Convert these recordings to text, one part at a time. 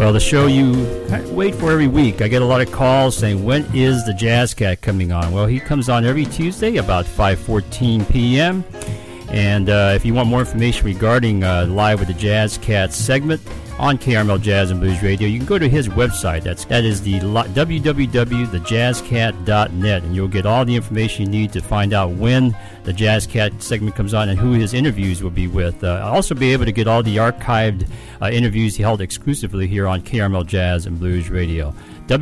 Well, the show you wait for every week. I get a lot of calls saying, when is the Jazz Cat coming on? Well, he comes on every Tuesday about 5:14 p.m. And if you want more information regarding Live with the Jazz Cat segment on KRML Jazz and Blues Radio, you can go to his website. That is the www.thejazzcat.net, and you'll get all the information you need to find out when the Jazz Cat segment comes on and who his interviews will be with. I'll also be able to get all the archived interviews he held exclusively here on KRML Jazz and Blues Radio.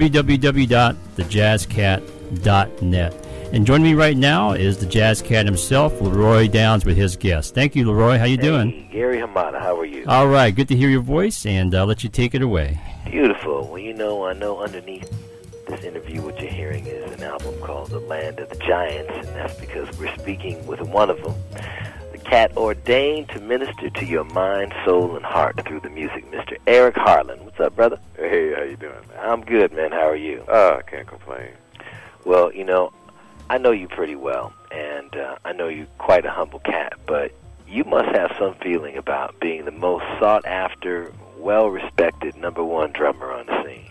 www.thejazzcat.net. And joining me right now is the Jazz Cat himself, Leroy Downs, with his guest. Thank you, Leroy. How you doing? Gary Hamada, how are you? All right, good to hear your voice, and I'll let you take it away. Beautiful. Well, I know underneath this interview what you're hearing is an album called The Land of the Giants, and that's because we're speaking with one of them, the cat ordained to minister to your mind, soul, and heart through the music, Mr. Eric Harlan. What's up, brother? Hey, how you doing, man? I'm good, man. How are you? I can't complain. Well, I know you pretty well, and I know you're quite a humble cat, but you must have some feeling about being the most sought-after, well-respected #1 drummer on the scene.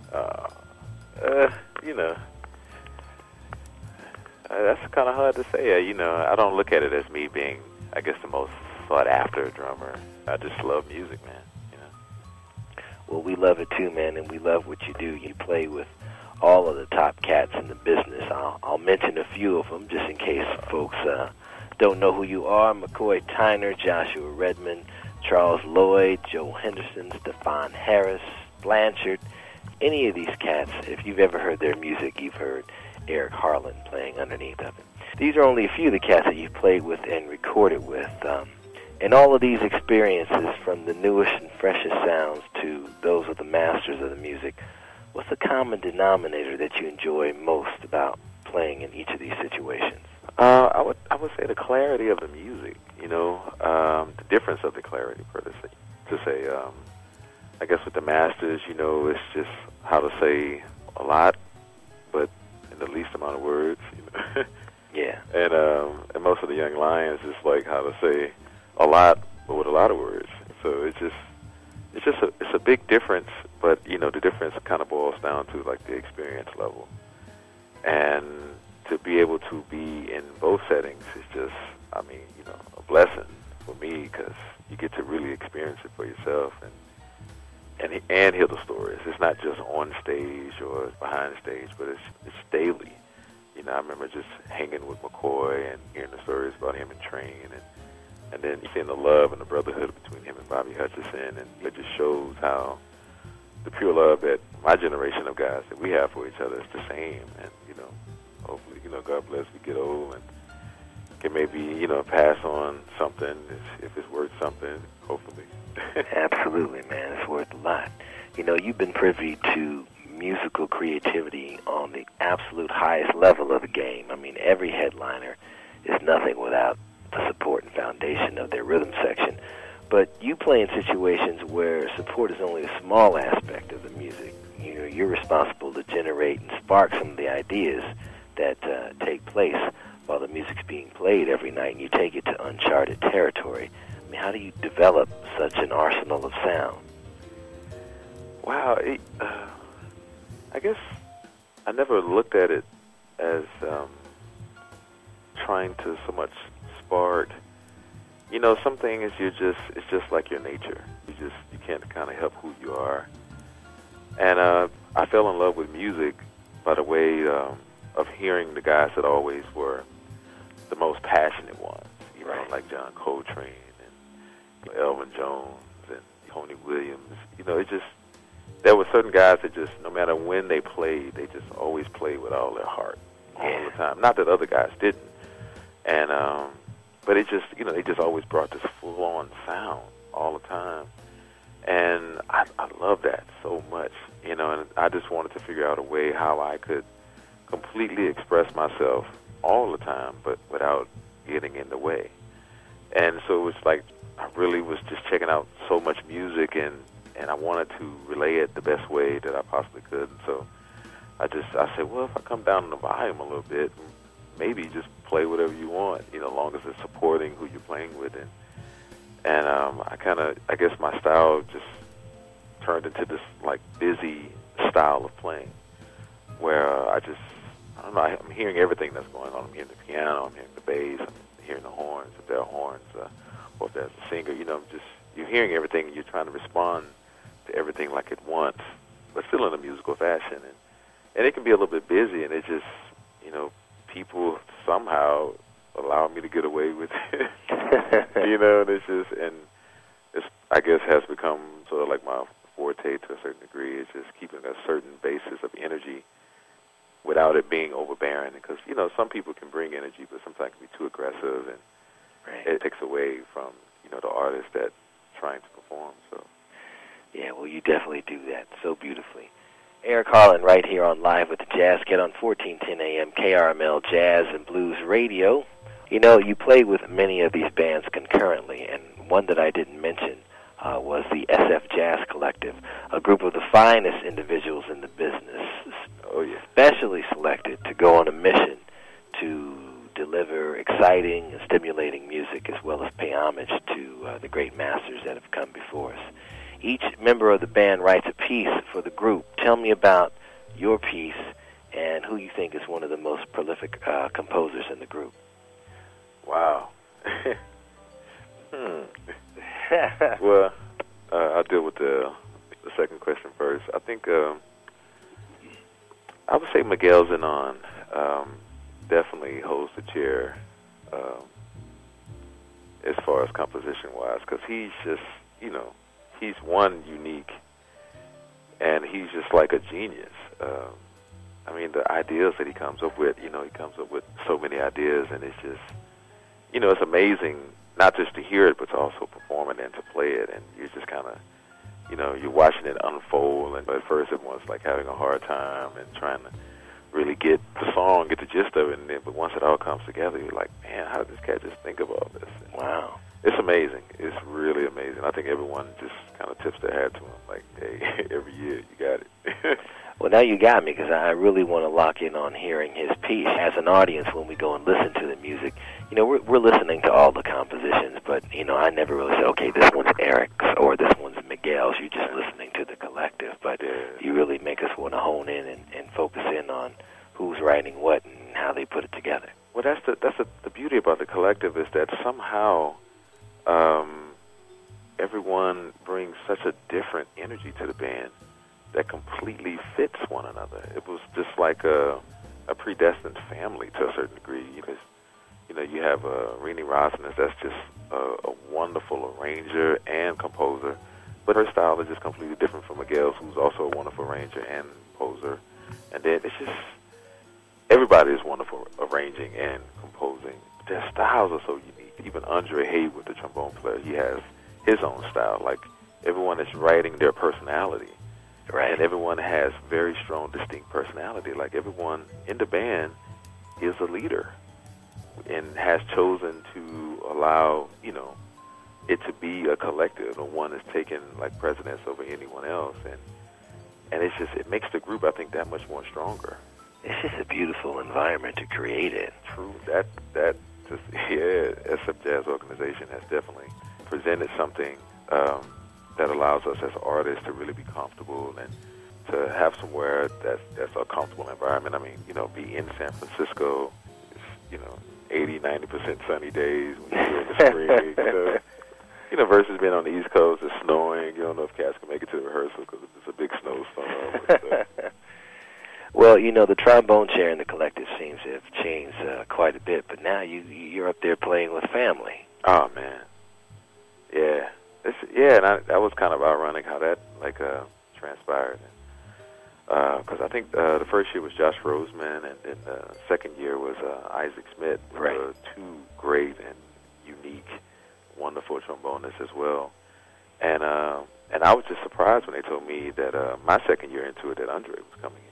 That's kind of hard to say. I don't look at it as me being, I guess, the most sought-after drummer. I just love music, man. Well, we love it too, man, and we love what you do. You play with all of the top cats in the business. I'll mention a few of them just in case folks don't know who you are. McCoy Tyner, Joshua Redmond, Charles Lloyd, Joe Henderson, Stefan Harris, Blanchard. Any of these cats, if you've ever heard their music, you've heard Eric Harlan playing underneath of it. These are only a few of the cats that you've played with and recorded with. And all of these experiences, from the newest and freshest sounds to those of the masters of the music, what's the common denominator that you enjoy most about playing in each of these situations? I would say the clarity of the music. The difference of the clarity, to say. I guess with the masters, it's just how to say a lot, but in the least amount of words. Yeah. And most of the young lions, it's like how to say a lot, but with a lot of words. So it's a big difference. But, the difference kind of boils down to, like, the experience level. And to be able to be in both settings is just, a blessing for me, because you get to really experience it for yourself and hear the stories. It's not just on stage or behind stage, but it's daily. I remember just hanging with McCoy and hearing the stories about him and Train, and then seeing the love and the brotherhood between him and Bobby Hutcherson, and it just shows how the pure love that my generation of guys that we have for each other is the same. And, hopefully, God bless, we get old and can maybe, pass on something if it's worth something, hopefully. Absolutely, man. It's worth a lot. You've been privy to musical creativity on the absolute highest level of the game. Every headliner is nothing without the support and foundation of their rhythm section. But you play in situations where support is only a small aspect of the music. You're responsible to generate and spark some of the ideas that take place while the music's being played every night, and you take it to uncharted territory. How do you develop such an arsenal of sound? Wow, I guess I never looked at it as trying to so much spark. Some things it's just like your nature. You can't kind of help who you are. And I fell in love with music by the way of hearing the guys that always were the most passionate ones. Like John Coltrane and Elvin Jones and Tony Williams. There were certain guys that just, no matter when they played, they just always played with all their heart all the time. Not that other guys didn't. And but it just, they just always brought this full-on sound all the time. And I love that so much, and I just wanted to figure out a way how I could completely express myself all the time, but without getting in the way. And so it was like I really was just checking out so much music, and I wanted to relay it the best way that I possibly could. And so I said, well, if I come down the volume a little bit, maybe just play whatever you want, as long as it's supporting who you're playing with. And I guess my style just turned into this like busy style of playing, where I don't know, I'm hearing everything that's going on. I'm hearing the piano, I'm hearing the bass, I'm hearing the horns, if there are horns, or if there's a singer. You're hearing everything, and you're trying to respond to everything like at once, but still in a musical fashion. And it can be a little bit busy, and it just, people somehow allow me to get away with it. And it's I guess has become sort of like my forte to a certain degree. It's just keeping a certain basis of energy without it being overbearing, because some people can bring energy, but sometimes it can be too aggressive, and it takes away from the artist that's trying to perform. So yeah, well, you definitely do that so beautifully. Eric Harland right here on Live with the Jazz Cat on 1410 AM KRML Jazz and Blues Radio. You play with many of these bands concurrently, and one that I didn't mention was the SF Jazz Collective, a group of the finest individuals in the business, specially selected to go on a mission to deliver exciting and stimulating music, as well as pay homage to the great masters that have come before us. Each member of the band writes a piece for the group. Tell me about your piece and who you think is one of the most prolific composers in the group. Wow. Well, I'll deal with the second question first. I think I would say Miguel Zenon definitely holds the chair as far as composition-wise, because he's just, he's one unique, and he's just like a genius. The ideas that he comes up with, he comes up with so many ideas, and it's just, it's amazing not just to hear it, but to also perform it and to play it. And you're just kind of, you're watching it unfold, and at first everyone's like having a hard time and trying to really get the song, get the gist of it, and then, but once it all comes together, you're like, man, how did this cat just think of all this? And wow. It's amazing. It's really amazing. I think everyone just kind of tips their hat to him, like, hey, every year, you got it. Well, now you got me, because I really want to lock in on hearing his piece. As an audience, when we go and listen to the music, we're listening to all the compositions, but, I never really say, okay, this one's Eric's or this one's Miguel's. You're just listening to the collective, but you really make us want to hone in and focus in on who's writing what and how they put it together. Well, that's the beauty about the collective, is that somehow everyone brings such a different energy to the band that completely fits one another. It was just like a predestined family to a certain degree, because you have Renee Rosnes, that's just a wonderful arranger and composer, but her style is just completely different from Miguel's, who's also a wonderful arranger and composer. And then it's just, everybody is wonderful arranging and composing. Their styles are so unique. Even Andre Haywood, the trombone player, he has his own style. Like, everyone is writing their personality. Right. And everyone has very strong, distinct personality. Like, everyone in the band is a leader and has chosen to allow, it to be a collective, and one is taking, like, precedence over anyone else. And it's just, it makes the group, I think, that much more stronger. It's just a beautiful environment to create it. True. That just, SF Jazz Organization has definitely presented something that allows us as artists to really be comfortable and to have somewhere that's a comfortable environment. Be in San Francisco, it's, 80, 90% sunny days when you're in the spring, versus being on the East Coast, it's snowing. You don't know if cats can make it to the rehearsal because it's a big snowstorm. Well, the trombone chair in the collective seems to have changed quite a bit, but now you're up there playing with family. Oh, man. Yeah. And that was kind of ironic how that transpired. Because I think the first year was Josh Roseman, and then the second year was Isaac Smith. Right. Two great and unique, wonderful trombonists as well. And I was just surprised when they told me that my second year into it, that Andre was coming in.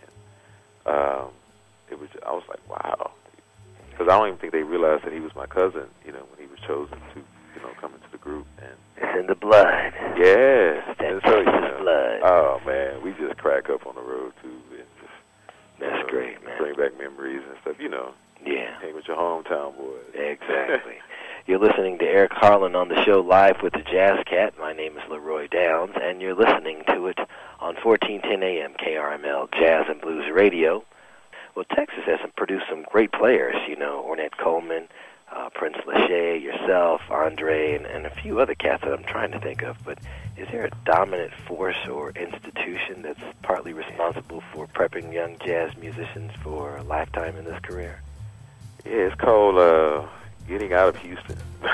I was like, wow, because I don't even think they realized that he was my cousin. When he was chosen to, come into the group. And it's in the blood. Yeah, It's blood. Oh man, we just crack up on the road too, and just that's great, man. Bring back memories and stuff. Yeah. Hang with your hometown boys. Exactly. You're listening to Eric Harlan on the show Live with the Jazz Cat. My name is Leroy Downs, and you're listening to it on 1410 AM KRML Jazz and Blues Radio. Well, Texas has produced some great players, you know, Ornette Coleman, Prince Lachey, yourself, Andre, and a few other cats that I'm trying to think of. But is there a dominant force or institution that's partly responsible for prepping young jazz musicians for a lifetime in this career? Yeah, it's called getting out of Houston. Nah,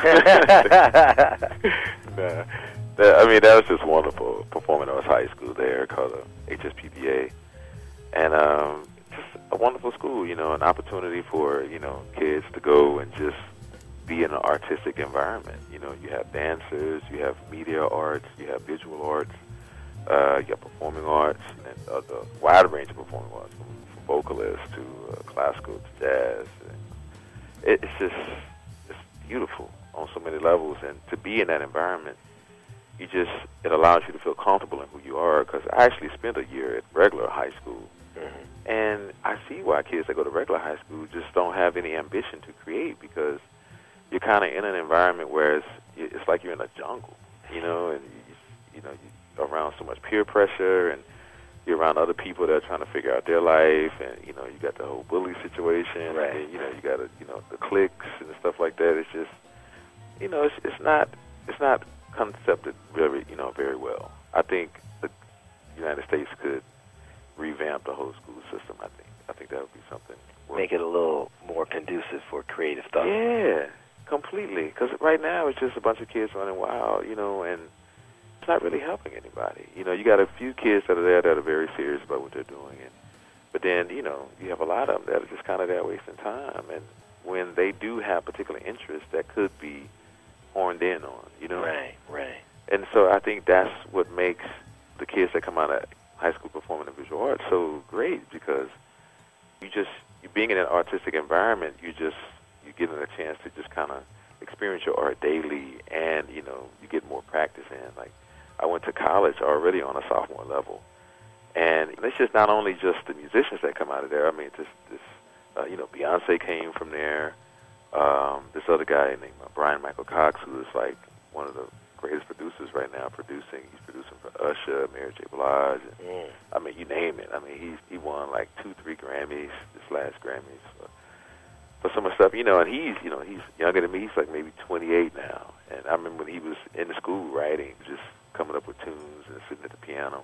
I mean, that was just wonderful. Performing Arts High School there, called HSPBA. And just a wonderful school, you know, an opportunity for, you know, kids to go and just be in an artistic environment. You know, you have dancers, you have media arts, you have visual arts, you have performing arts, and a wide range of performing arts, from vocalists to classical to jazz. It's beautiful on so many levels, and to be in that environment, it allows you to feel comfortable in who you are, because I actually spent a year at regular high school, and I see why kids that go to regular high school just don't have any ambition to create, because you're kind of in an environment where it's like you're in a jungle, you know, and you're around so much peer pressure, and you're around other people that are trying to figure out their life, and, you know, you got the whole bully situation, right. And, you know, you got, the cliques and stuff like that. It's just, you know, it's not concepted very, you know, very well. I think the United States could revamp the whole school system, I think that would be something. Make it a little more conducive for creative thought. Yeah, completely. Because right now it's just a bunch of kids running wild, you know, and it's not really helping anybody. You know, you got a few kids that are there that are very serious about what they're doing, but then, you know, you have a lot of them that are just kind of there wasting time. And when they do have particular interests that could be horned in on, you know. Right. And so I think that's what makes the kids that come out of high school performing and visual arts so great, because you being in an artistic environment, you're getting a chance to just kind of experience your art daily, and, you know, you get more practice in. Like, I went to college already on a sophomore level, and it's just not only just the musicians that come out of there. I mean, you know, Beyonce came from there. This other guy named Brian Michael Cox, who is like one of the greatest producers right now, He's producing for Usher, Mary J. Blige. And, I mean, you name it. I mean, he won like 2-3 Grammys, this last Grammys for some of the stuff, you know. And he's younger than me. He's like maybe 28 now. And I remember when he was in the school writing, just coming up with tunes and sitting at the piano.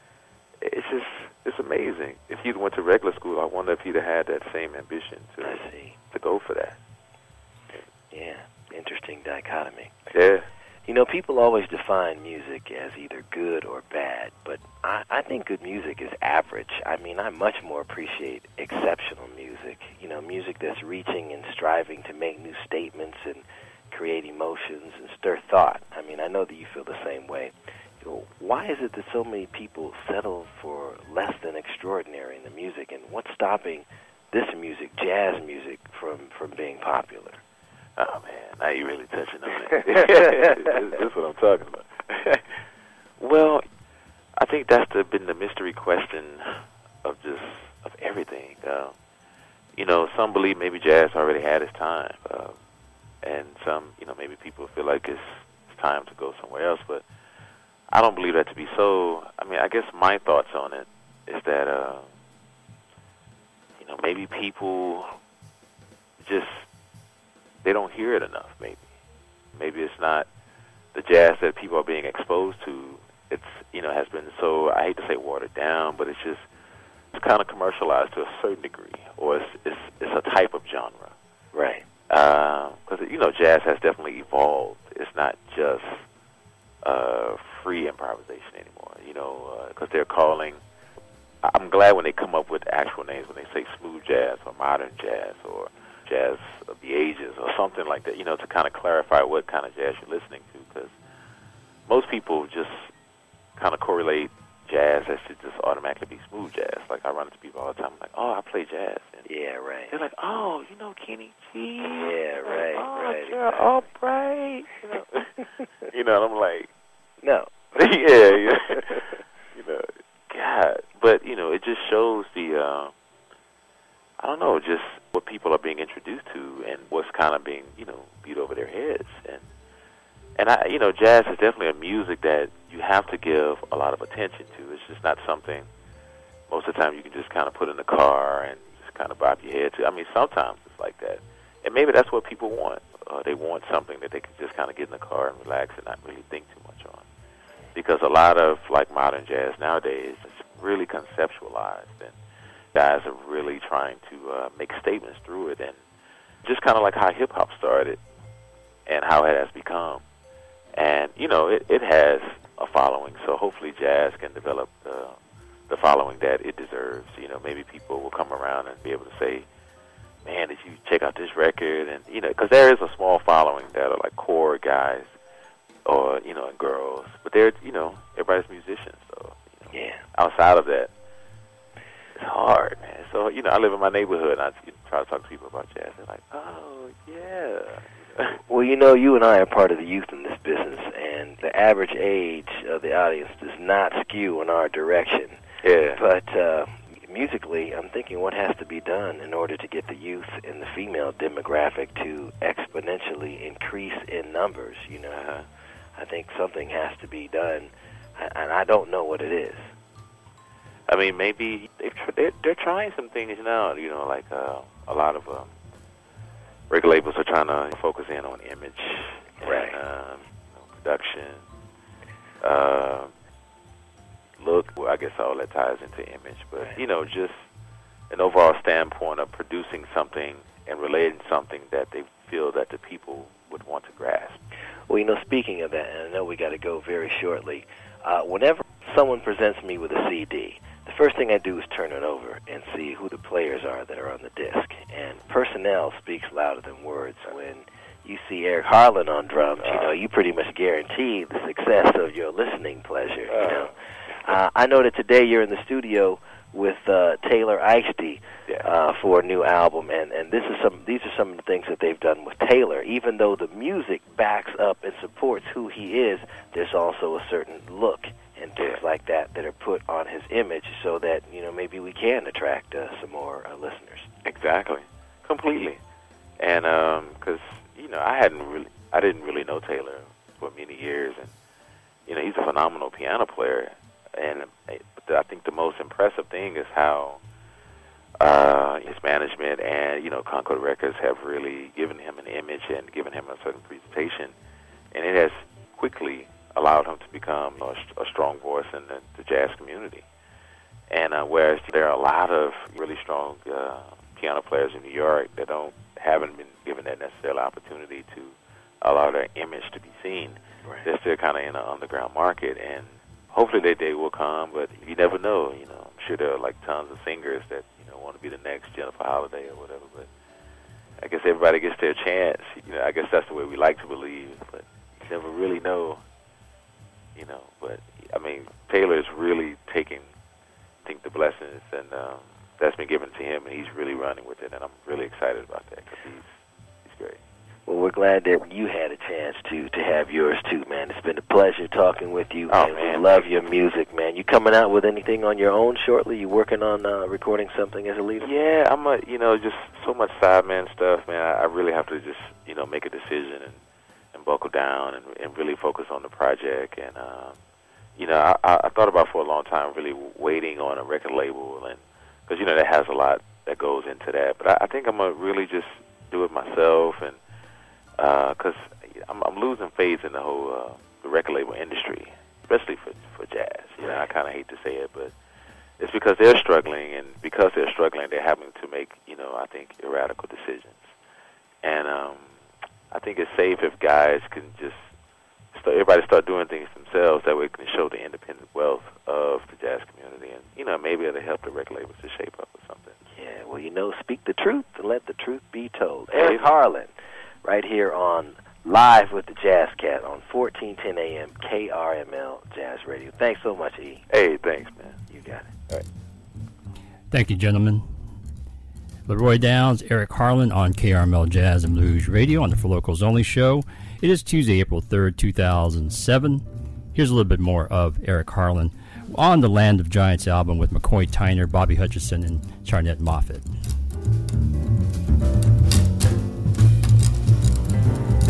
It's amazing. If he'd went to regular school, I wonder if he'd have had that same ambition to go for that. Yeah, interesting dichotomy. Yeah. You know, people always define music as either good or bad, but I think good music is average. I mean, I much more appreciate exceptional music, you know, music that's reaching and striving to make new statements and create emotions and stir thought. I mean, I know that you feel the same way. You know, why is it that so many people settle for less than extraordinary in the music, and what's stopping this music, jazz music, from being popular? Oh, man, now you're really touching on it. That's what I'm talking about. Well, I think that's been the mystery question of everything. You know, some believe maybe jazz already had its time, and some, you know, maybe people feel like it's time to go somewhere else, but I don't believe that to be so. I mean, I guess my thoughts on it is that, you know, maybe people just, they don't hear it enough, maybe. Maybe it's not the jazz that people are being exposed to. It's, you know, has been so, I hate to say watered down, but it's kind of commercialized to a certain degree, or it's a type of genre. Right. Because, you know, jazz has definitely evolved. It's not just free improvisation anymore, you know, because they're calling, I'm glad when they come up with actual names, when they say smooth jazz or modern jazz or jazz of the ages or something like that, you know, to kind of clarify what kind of jazz you're listening to, because most people just kind of correlate jazz as to just automatically be smooth jazz. Like, I run into people all the time, I'm like, oh, I play jazz. And yeah, right. They're like, oh, you know Kenny G. Yeah, right, right. Gerald Albright. You know, you know, and I'm like, no. yeah. You know, God. But, you know, it just shows I don't know, just what people are being introduced to and what's kind of being, you know, beat over their heads. And I, you know, jazz is definitely a music that you have to give a lot of attention to. It's just not something most of the time you can just kind of put in the car and just kind of bob your head to. I mean, sometimes it's like that. And maybe that's what people want. They want something that they can just kind of get in the car and relax and not really think too much on. Because a lot of, like, modern jazz nowadays is really conceptualized, and guys are really trying to make statements through it, and just kind of like how hip-hop started and how it has become. And, you know, it has a following, so hopefully jazz can develop the following that it deserves. You know, maybe people will come around and be able to say, man, did you check out this record? And, you know, because there is a small following that are like core guys or, you know, and girls. But they're, you know, everybody's musicians. So, you know, outside of that, it's hard, man. So, you know, I live in my neighborhood, and I try to talk to people about jazz. They're like, oh, yeah. Well, you know, you and I are part of the youth in this business, and the average age of the audience does not skew in our direction. Yeah. But musically, I'm thinking what has to be done in order to get the youth and the female demographic to exponentially increase in numbers, you know. I think something has to be done, and I don't know what it is. I mean, maybe they're trying some things now, you know, like a lot of record labels are trying to focus in on image, right, and you know, production, look. Well, I guess all that ties into image, but right, you know, just an overall standpoint of producing something and relating something that they feel that the people would want to grasp. Well, you know, speaking of that, and I know we got to go very shortly, whenever someone presents me with a CD, the first thing I do is turn it over and see who the players are that are on the disc. And personnel speaks louder than words. When you see Eric Harlan on drums, you know, you pretty much guarantee the success of your listening pleasure, you know. I know that today you're in the studio with Taylor Eisty for a new album, and these are some of the things that they've done with Taylor. Even though the music backs up and supports who he is, there's also a certain look and things like that are put on his image, so that, you know, maybe we can attract some more listeners. Exactly, completely. And because you know, I didn't really know Taylor for many years, and you know, he's a phenomenal piano player. And I think the most impressive thing is how his management and, you know, Concord Records have really given him an image and given him a certain presentation, and it has quickly allowed him to become a strong voice in the jazz community. And whereas there are a lot of really strong piano players in New York that haven't been given that necessarily opportunity to allow their image to be seen, right, they're still kind of in an underground market, and hopefully that day will come, but you never know. You know, I'm sure there are like tons of singers that, you know, want to be the next Jennifer Holliday or whatever, but I guess everybody gets their chance. You know, I guess that's the way we like to believe, but you never really know. You know, but I mean, Taylor is really taking, I think, the blessings and that's been given to him, and he's really running with it, and I'm really excited about that because he's great. Well, we're glad that you had a chance to have yours too, man. It's been a pleasure talking with you. Oh, and man. We love your music, man. You coming out with anything on your own shortly? You working on recording something as a leader? Yeah, I'm you know, just so much sideman stuff, man. I really have to just, you know, make a decision and buckle down and really focus on the project. And you know, I thought about for a long time really waiting on a record label, and because, you know, that has a lot that goes into that. But I think I'm gonna really just do it myself, and because I'm losing faith in the whole the record label industry, especially for jazz. You know, I kind of hate to say it, but it's because they're struggling, and because they're struggling, they're having to make, you know, I think, radical decisions. And I think it's safe if guys can just everybody start doing things themselves. That way, it can show the independent wealth of the jazz community, and, you know, maybe it'll help the record labels to shape up or something. Yeah, well, you know, speak the truth and let the truth be told. Eric Harlan, right here on Live with the Jazz Cat on 1410 AM KRML Jazz Radio. Thanks so much, E. Hey, thanks, man. You got it. All right. Thank you, gentlemen. Leroy Downs, Eric Harlan on KRML Jazz and Blues Radio on the For Locals Only show. It is Tuesday, April 3rd, 2007. Here's a little bit more of Eric Harlan on the Land of Giants album with McCoy Tyner, Bobby Hutcherson, and Charnette Moffett.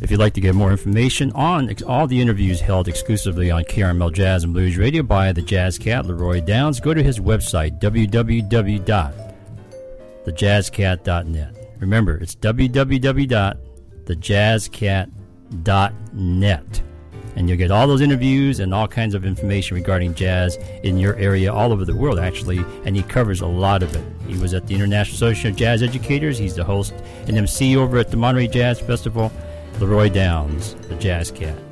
If you'd like to get more information on all the interviews held exclusively on KRML Jazz and Blues Radio by the Jazz Cat, Leroy Downs, go to his website, www.thejazzcat.net. Remember, it's www.thejazzcat.net. And you'll get all those interviews and all kinds of information regarding jazz in your area, all over the world, actually, and he covers a lot of it. He was at the International Association of Jazz Educators. He's the host and MC over at the Monterey Jazz Festival. Leroy Downs, the Jazz Cat.